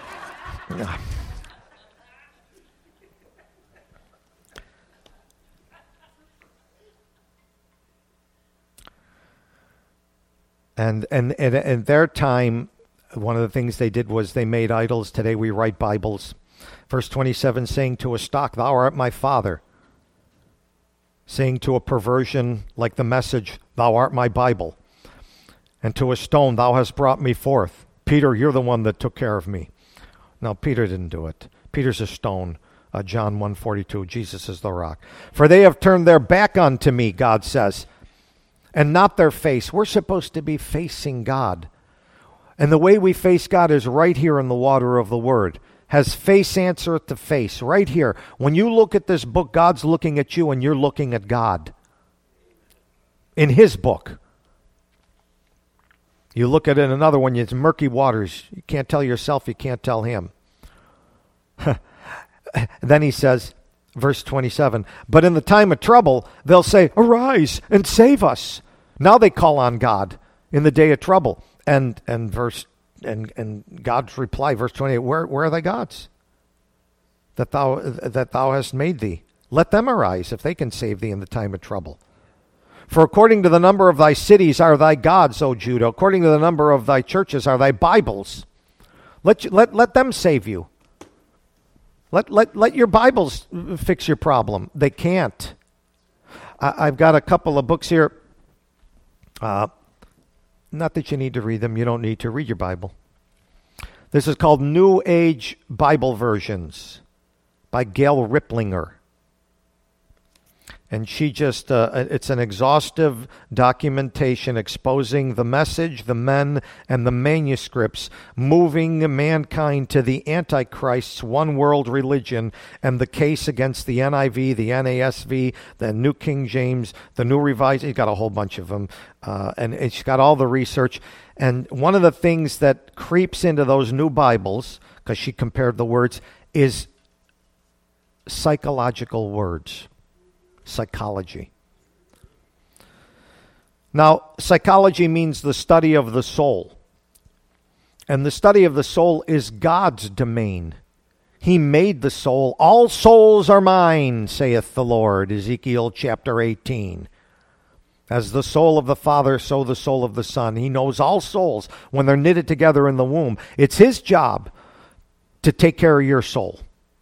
A: And at their time, one of the things they did was they made idols. Today we write Bibles. Verse 27, saying to a stock, thou art my father. Saying to a perversion like the message, thou art my Bible. And to a stone, thou hast brought me forth. Peter, you're the one that took care of me. No, Peter didn't do it. Peter's a stone. John 1:42, Jesus is the rock. For they have turned their back unto me, God says, and not their face. We're supposed to be facing God. And the way we face God is right here in the water of the Word. Has face answereth to face, right here. When you look at this book, God's looking at you and you're looking at God. In His book. You look at it, another one, it's murky waters. You can't tell yourself, you can't tell Him. Then he says, verse 27, but in the time of trouble, they'll say, arise and save us. Now they call on God in the day of trouble. And God's reply, verse 28, where are thy gods that thou hast made thee? Let them arise if they can save thee in the time of trouble. For according to the number of thy cities are thy gods, O Judah. According to the number of thy churches are thy Bibles. Let them save you. Let your Bibles fix your problem. They can't. I've got a couple of books here. Not that you need to read them. You don't need to read your Bible. This is called New Age Bible Versions by Gail Riplinger. And she just, it's an exhaustive documentation exposing the message, the men, and the manuscripts moving mankind to the Antichrist's one world religion and the case against the NIV, the NASV, the New King James, the New Revised. He's got a whole bunch of them. And it's got all the research. And one of the things that creeps into those new Bibles, because she compared the words, is psychological words. Psychology. Now, psychology means the study of the soul. And the study of the soul is God's domain. He made the soul. All souls are mine, saith the Lord, Ezekiel chapter 18. As the soul of the Father, so the soul of the Son. He knows all souls when they're knitted together in the womb. It's his job to take care of your soul.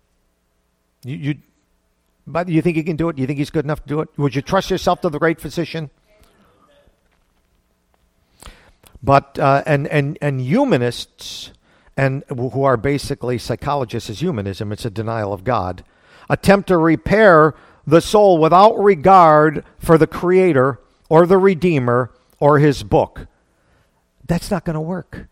A: But you think he can do it? You think he's good enough to do it? Would you trust yourself to the great physician? But and humanists, and who are basically psychologists, is humanism. It's a denial of God. Attempt to repair the soul without regard for the Creator or the Redeemer or his book. That's not going to work.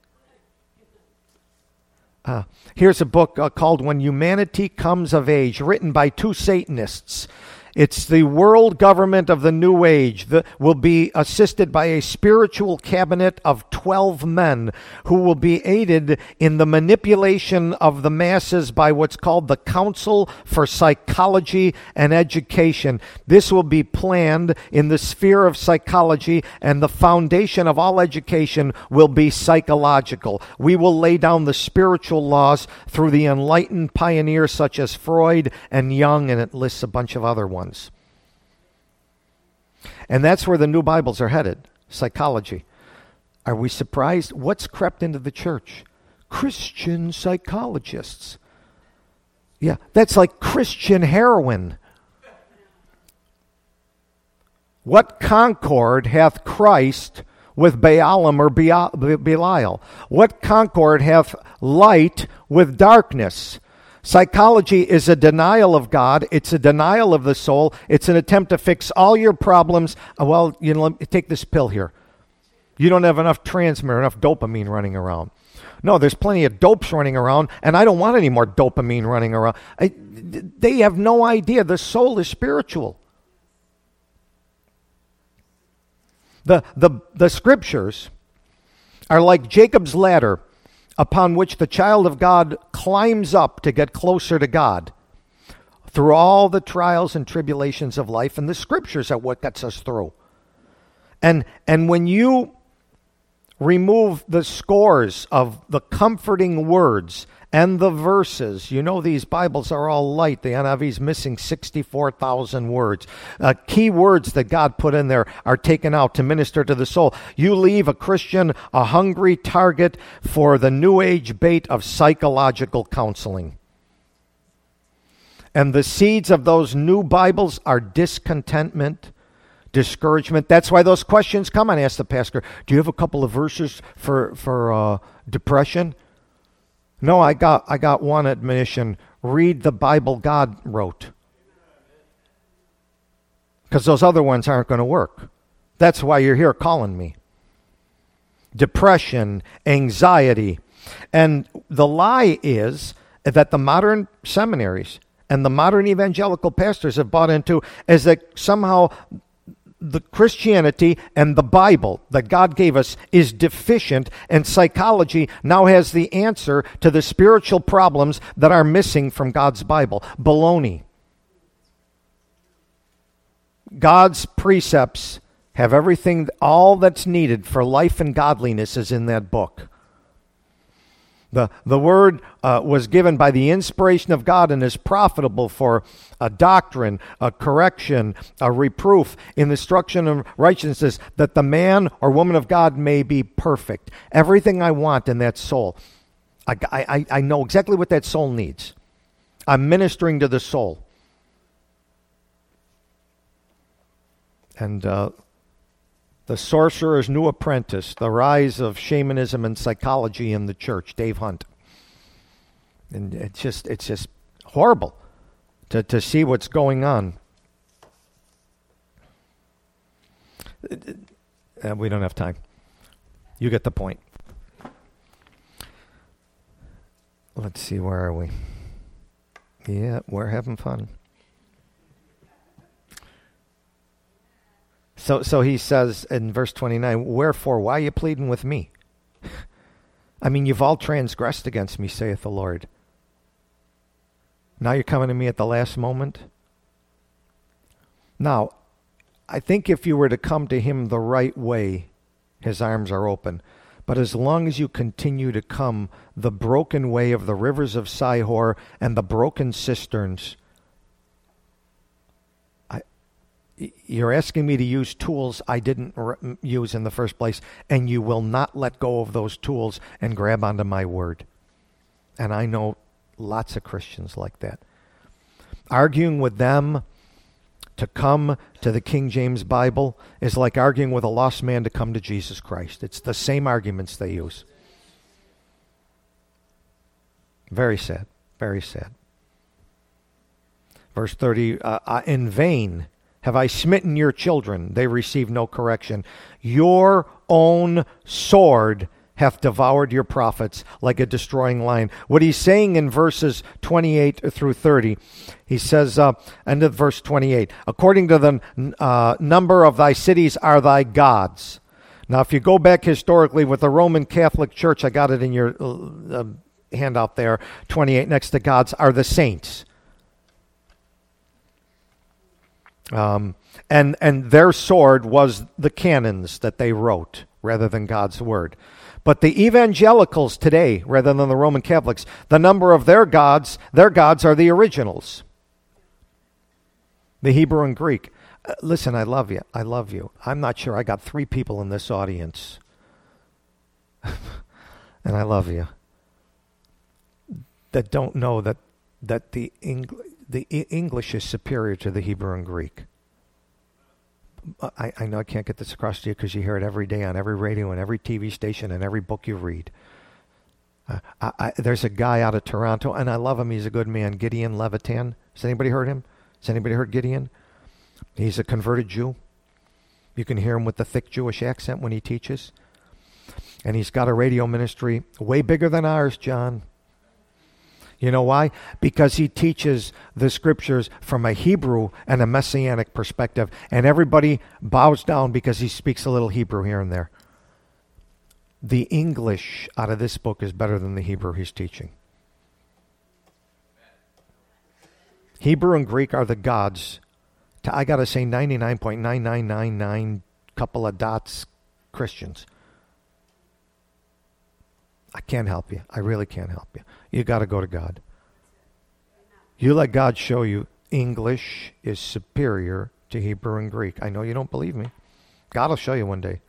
A: Here's a book called When Humanity Comes of Age, written by two Satanists. It's the world government of the New Age that will be assisted by a spiritual cabinet of 12 men who will be aided in the manipulation of the masses by what's called the Council for Psychology and Education. This will be planned in the sphere of psychology, and the foundation of all education will be psychological. We will lay down the spiritual laws through the enlightened pioneers such as Freud and Jung, and it lists a bunch of other ones. And that's where the new Bibles are headed, psychology. Are we surprised? What's crept into the church? Christian psychologists. Yeah, that's like Christian heroin. What concord hath Christ with Baalim or Belial? What concord hath light with darkness? Psychology is a denial of God. It's a denial of the soul. It's an attempt to fix all your problems. Well, take this pill here. You don't have enough transmitter, enough dopamine running around. No, there's plenty of dopes running around, and I don't want any more dopamine running around. They have no idea the soul is spiritual. The scriptures are like Jacob's ladder, upon which the child of God climbs up to get closer to God through all the trials and tribulations of life, and the scriptures are what gets us through. And when you remove the scores of the comforting words and the verses, these Bibles are all light. The NIV's missing 64,000 words. Key words that God put in there are taken out to minister to the soul. You leave a Christian a hungry target for the New Age bait of psychological counseling. And the seeds of those new Bibles are discontentment, discouragement. That's why those questions come. And ask the pastor, do you have a couple of verses for depression? No, I got one admonition. Read the Bible God wrote. Because those other ones aren't going to work. That's why you're here calling me. Depression, anxiety. And the lie is that the modern seminaries and the modern evangelical pastors have bought into is that somehow the Christianity and the Bible that God gave us is deficient, and psychology now has the answer to the spiritual problems that are missing from God's Bible. Baloney. God's precepts have everything, all that's needed for life and godliness is in that book. The word was given by the inspiration of God and is profitable for a doctrine, a correction, a reproof, in the instruction of righteousness, that the man or woman of God may be perfect. Everything I want in that soul, I know exactly what that soul needs. I'm ministering to the soul. And The Sorcerer's New Apprentice, The Rise of Shamanism and Psychology in the Church, Dave Hunt. And it's just horrible to see what's going on. We don't have time. You get the point. Let's see, where are we? Yeah, we're having fun. So he says in verse 29, wherefore, why are you pleading with me? I mean, you've all transgressed against me, saith the Lord. Now you're coming to me at the last moment? Now, I think if you were to come to him the right way, his arms are open. But as long as you continue to come the broken way of the rivers of Sihor and the broken cisterns, you're asking me to use tools I didn't use in the first place, and you will not let go of those tools and grab onto my word. And I know lots of Christians like that. Arguing with them to come to the King James Bible is like arguing with a lost man to come to Jesus Christ. It's the same arguments they use. Very sad. Very sad. Verse 30, in vain have I smitten your children, they receive no correction. Your own sword hath devoured your prophets like a destroying lion. What he's saying in verses 28 through 30, he says, end of verse 28, according to the number of thy cities are thy gods. Now, if you go back historically with the Roman Catholic Church, I got it in your handout there, 28 next to gods are the saints. And their sword was the canons that they wrote rather than God's word. But the evangelicals today, rather than the Roman Catholics, the number of their gods are the originals. The Hebrew and Greek. Listen, I love you. I love you. I'm not sure. I got 3 people in this audience. And I love you. That don't know that the English is superior to the Hebrew and Greek. I know I can't get this across to you because you hear it every day on every radio and every TV station and every book you read. There's a guy out of Toronto, and I love him. He's a good man, Gideon Levitan. Has anybody heard him? Has anybody heard Gideon? He's a converted Jew. You can hear him with the thick Jewish accent when he teaches. And he's got a radio ministry way bigger than ours, John. You know why? Because he teaches the scriptures from a Hebrew and a Messianic perspective. And everybody bows down because he speaks a little Hebrew here and there. The English out of this book is better than the Hebrew he's teaching. Hebrew and Greek are the gods. I got to say 99.9999 couple of dots Christians. I can't help you. I really can't help you. You got to go to God. You let God show you English is superior to Hebrew and Greek. I know you don't believe me. God will show you one day.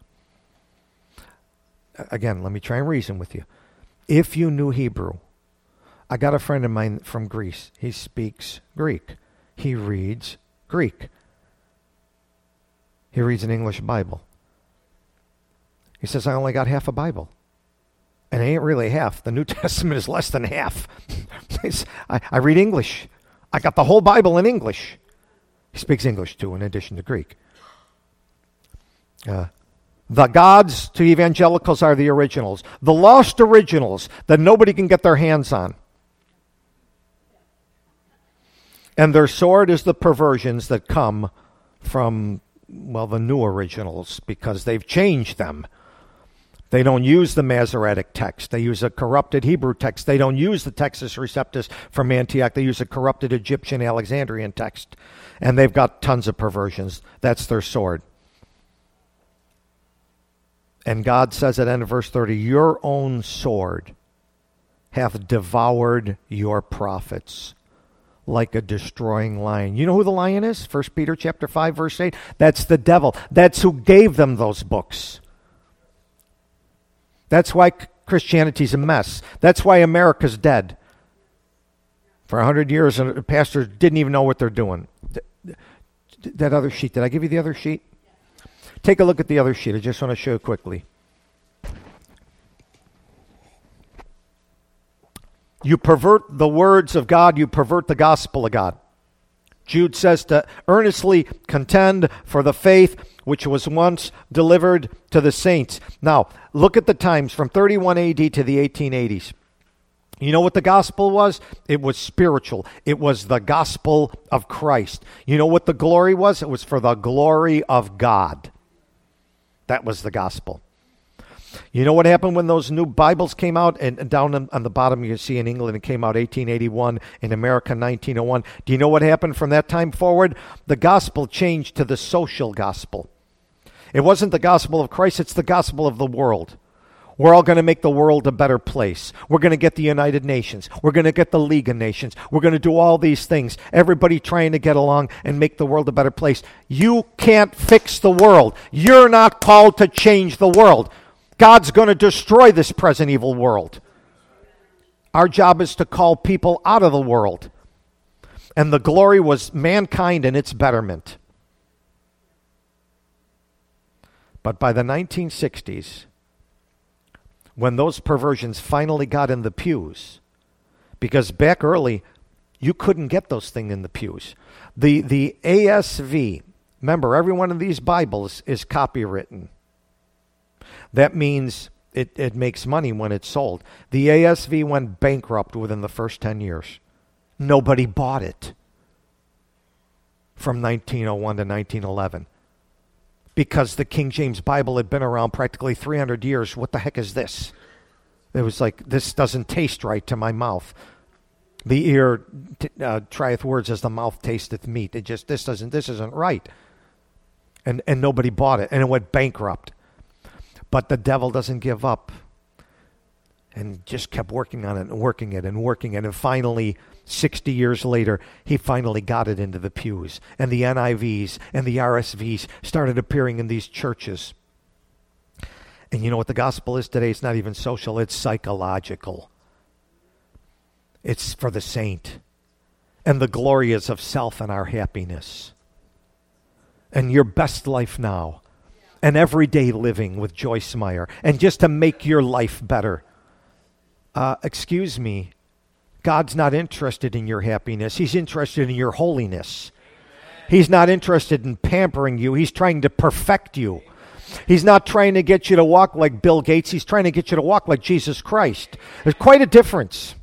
A: Again, let me try and reason with you. If you knew Hebrew, I got a friend of mine from Greece. He speaks Greek. He reads Greek. He reads an English Bible. He says, I only got half a Bible. And it ain't really half. The New Testament is less than half. I read English. I got the whole Bible in English. He speaks English too, in addition to Greek. The gods to evangelicals are the originals. The lost originals that nobody can get their hands on. And their sword is the perversions that come from, well, the new originals, because they've changed them. They don't use the Masoretic text. They use a corrupted Hebrew text. They don't use the Textus Receptus from Antioch. They use a corrupted Egyptian Alexandrian text. And they've got tons of perversions. That's their sword. And God says at the end of verse 30, your own sword hath devoured your prophets like a destroying lion. You know who the lion is? 1 Peter chapter 5, verse 8. That's the devil. That's who gave them those books. That's why Christianity's a mess. That's why America's dead. For 100 years, pastors didn't even know what they're doing. That other sheet, did I give you the other sheet? Take a look at the other sheet. I just want to show you quickly. You pervert the words of God, you pervert the gospel of God. Jude says to earnestly contend for the faith which was once delivered to the saints. Now, look at the times from 31 AD to the 1880s. You know what the gospel was? It was spiritual. It was the gospel of Christ. You know what the glory was? It was for the glory of God. That was the gospel. You know what happened when those new Bibles came out? And down on the bottom you see in England it came out 1881, in America 1901. Do you know what happened from that time forward? The gospel changed to the social gospel. It wasn't the gospel of Christ, it's the gospel of the world. We're all going to make the world a better place. We're going to get the United Nations. We're going to get the League of Nations. We're going to do all these things. Everybody trying to get along and make the world a better place. You can't fix the world. You're not called to change the world. God's going to destroy this present evil world. Our job is to call people out of the world. And the glory was mankind and its betterment. But by the 1960s, when those perversions finally got in the pews, because back early, you couldn't get those things in the pews. The ASV, remember, every one of these Bibles is copywritten. That means it makes money when it's sold. The ASV went bankrupt within the first 10 years. Nobody bought it from 1901 to 1911. Because the King James Bible had been around practically 300 years. What the heck is this? It was like, this doesn't taste right to my mouth. The ear trieth words as the mouth tasteth meat. This isn't right. And nobody bought it, and it went bankrupt. But the devil doesn't give up, and just kept working on it and working it and working it. And finally, 60 years later, he finally got it into the pews. And the NIVs and the RSVs started appearing in these churches. And you know what the gospel is today? It's not even social, it's psychological. It's for the saint. And the glory is of self and our happiness. And your best life now. And everyday living with Joyce Meyer. And just to make your life better. Excuse me. God's not interested in your happiness. He's interested in your holiness. He's not interested in pampering you. He's trying to perfect you. He's not trying to get you to walk like Bill Gates. He's trying to get you to walk like Jesus Christ. There's quite a difference.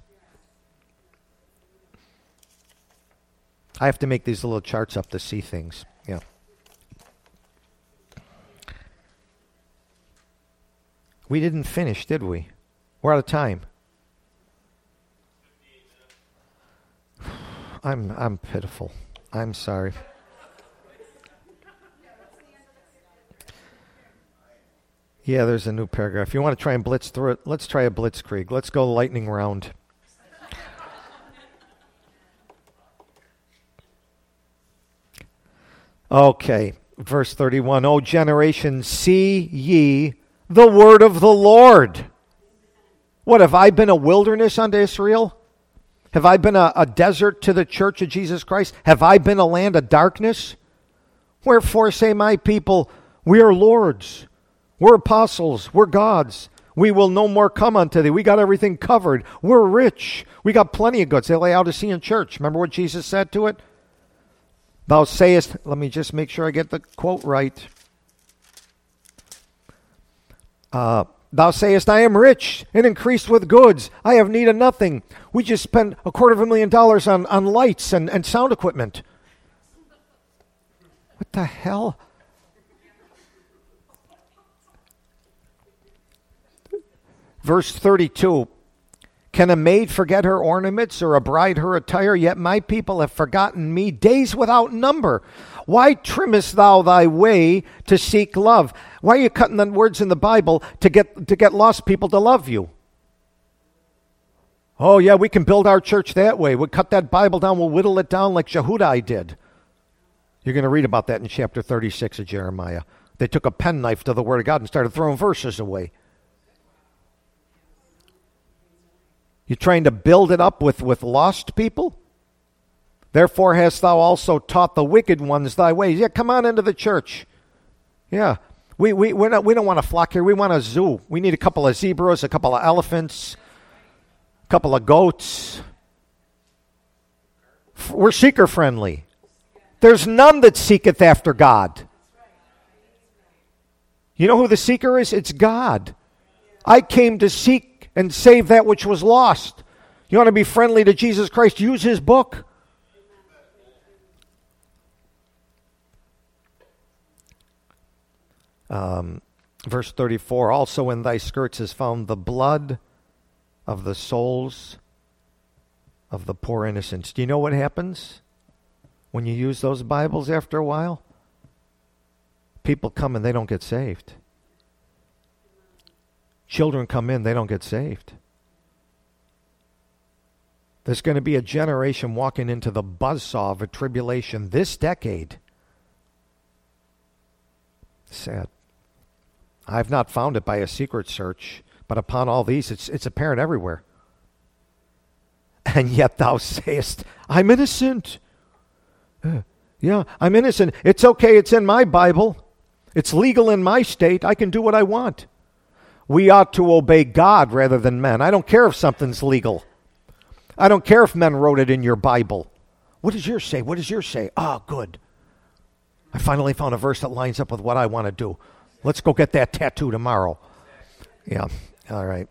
A: I have to make these little charts up to see things. Yeah. We didn't finish, did we? We're out of time. I'm pitiful. I'm sorry. Yeah, there's a new paragraph. If you want to try and blitz through it, let's try a blitzkrieg. Let's go lightning round. Okay, verse 31. O generation, see ye the word of the Lord. What, have I been a wilderness unto Israel? Have I been a desert to the church of Jesus Christ? Have I been a land of darkness? Wherefore say my people, we are lords, we're apostles, we're gods. We will no more come unto thee. We got everything covered. We're rich. We got plenty of goods. The Laodicean church. Remember what Jesus said to it? Thou sayest, let me just make sure I get the quote right. Thou sayest, I am rich and increased with goods. I have need of nothing. We just spent $250,000 on lights and sound equipment. What the hell? Verse 32. Can a maid forget her ornaments or a bride her attire? Yet my people have forgotten me days without number. Why trimmest thou thy way to seek love? Why are you cutting the words in the Bible to get lost people to love you? Oh, yeah, we can build our church that way. We'll cut that Bible down. We'll whittle it down like Jehudai did. You're going to read about that in chapter 36 of Jeremiah. They took a penknife to the Word of God and started throwing verses away. You're trying to build it up with lost people? Therefore hast thou also taught the wicked ones thy ways. Yeah, come on into the church. Yeah. We don't want a flock here. We want a zoo. We need a couple of zebras, a couple of elephants, a couple of goats. We're seeker-friendly. There's none that seeketh after God. You know who the seeker is? It's God. I came to seek and save that which was lost. You want to be friendly to Jesus Christ? Use his book. Verse 34, also in thy skirts is found the blood of the souls of the poor innocents. Do you know what happens when you use those Bibles after a while? People come and they don't get saved. Children come in, they don't get saved. There's going to be a generation walking into the buzzsaw of a tribulation this decade. Sad. I've not found it by a secret search, but upon all these, it's apparent everywhere. And yet thou sayest, I'm innocent. Yeah, I'm innocent. It's okay, it's in my Bible. It's legal in my state. I can do what I want. We ought to obey God rather than men. I don't care if something's legal. I don't care if men wrote it in your Bible. What does yours say? What does yours say? Oh, good. I finally found a verse that lines up with what I want to do. Let's go get that tattoo tomorrow. Yeah, all right.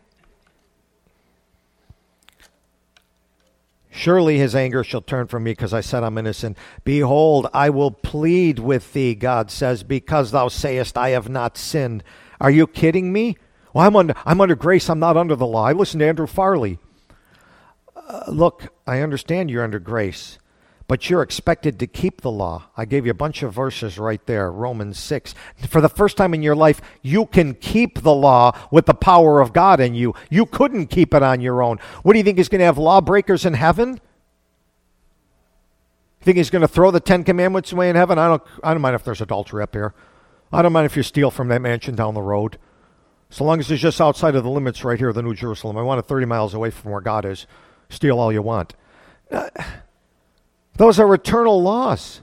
A: Surely his anger shall turn from me because I said I'm innocent. Behold, I will plead with thee, God says, because thou sayest I have not sinned. Are you kidding me? Well, I'm under grace. I'm not under the law. I listened to Andrew Farley. Look, I understand you're under grace, but you're expected to keep the law. I gave you a bunch of verses right there, Romans 6. For the first time in your life, you can keep the law with the power of God in you. You couldn't keep it on your own. What do you think he's going to have lawbreakers in heaven? You think he's going to throw the 10 Commandments away in heaven? I don't mind if there's adultery up here. I don't mind if you steal from that mansion down the road. So long as it's just outside of the limits right here of the New Jerusalem. I want it 30 miles away from where God is. Steal all you want. Those are eternal laws.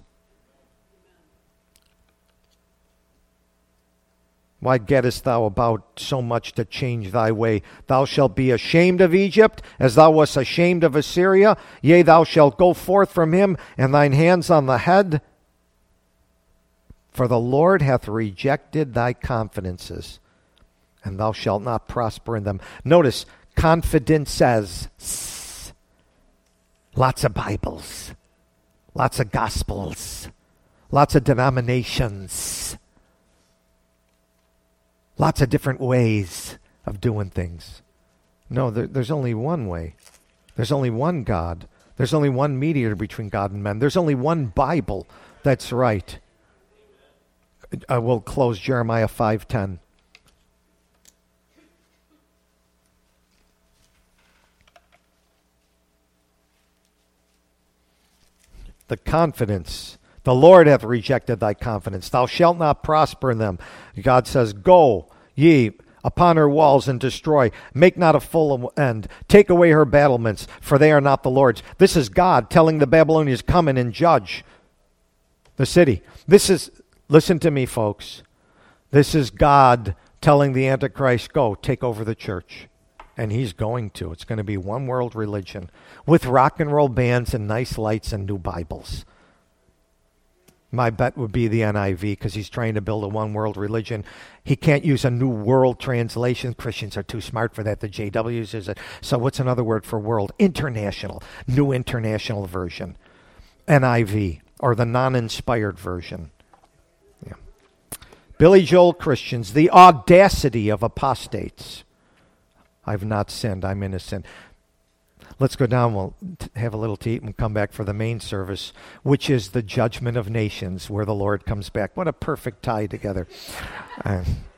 A: Why gettest thou about so much to change thy way? Thou shalt be ashamed of Egypt, as thou wast ashamed of Assyria. Yea, thou shalt go forth from him, and thine hands on the head. For the Lord hath rejected thy confidences, and thou shalt not prosper in them. Notice, confidence says, lots of Bibles. Lots of gospels, lots of denominations, lots of different ways of doing things. No, there's only one way. There's only one God. There's only one mediator between God and men. There's only one Bible that's right. We'll close Jeremiah 5:10. The confidence. The Lord hath rejected thy confidence. Thou shalt not prosper in them. God says, go ye upon her walls and destroy. Make not a full end. Take away her battlements, for they are not the Lord's. This is God telling the Babylonians, come in and judge the city. Listen to me, folks. This is God telling the Antichrist, go, take over the church. And he's going to. It's going to be one world religion with rock and roll bands and nice lights and new Bibles. My bet would be the NIV because he's trying to build a one world religion. He can't use a new world translation. Christians are too smart for that. The JWs is it. So what's another word for world? International. New international version. NIV or the non-inspired version. Yeah. Billy Joel Christians, the audacity of apostates. I've not sinned. I'm innocent. Let's go down. We'll have a little to eat and come back for the main service, which is the judgment of nations, where the Lord comes back. What a perfect tie together.